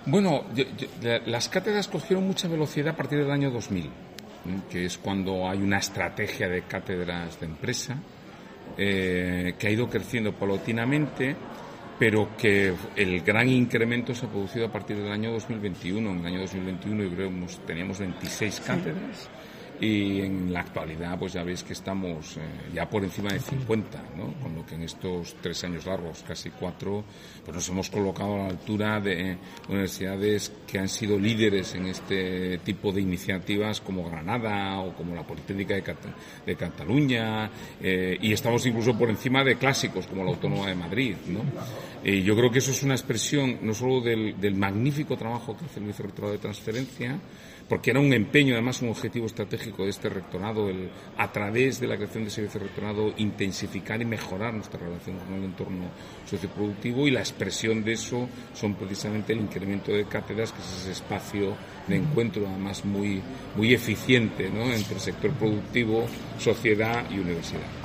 Bueno, las cátedras cogieron mucha velocidad a partir del año 2000, que es cuando hay una estrategia de cátedras de empresa que ha ido creciendo paulatinamente, pero que el gran incremento se ha producido a partir del año 2021. En el año 2021 yo creo que teníamos 26 cátedras. Y en la actualidad pues ya veis que estamos ya por encima de 50, ¿no? Con lo que en estos 3 años largos, casi 4, pues nos hemos colocado a la altura de universidades que han sido líderes en este tipo de iniciativas como Granada o como la Politécnica de Cataluña, y estamos incluso por encima de clásicos como la Autónoma de Madrid, ¿no? Y yo creo que eso es una expresión no solo del magnífico trabajo que hace el Vicerrectorado de Transferencia, porque era un empeño, además un objetivo estratégico de este rectorado, a través de la creación de ese vicerrectorado, intensificar y mejorar nuestra relación con el entorno socioproductivo, y la expresión de eso son precisamente el incremento de cátedras, que es ese espacio de encuentro además muy eficiente, ¿no?, entre sector productivo, sociedad y universidad.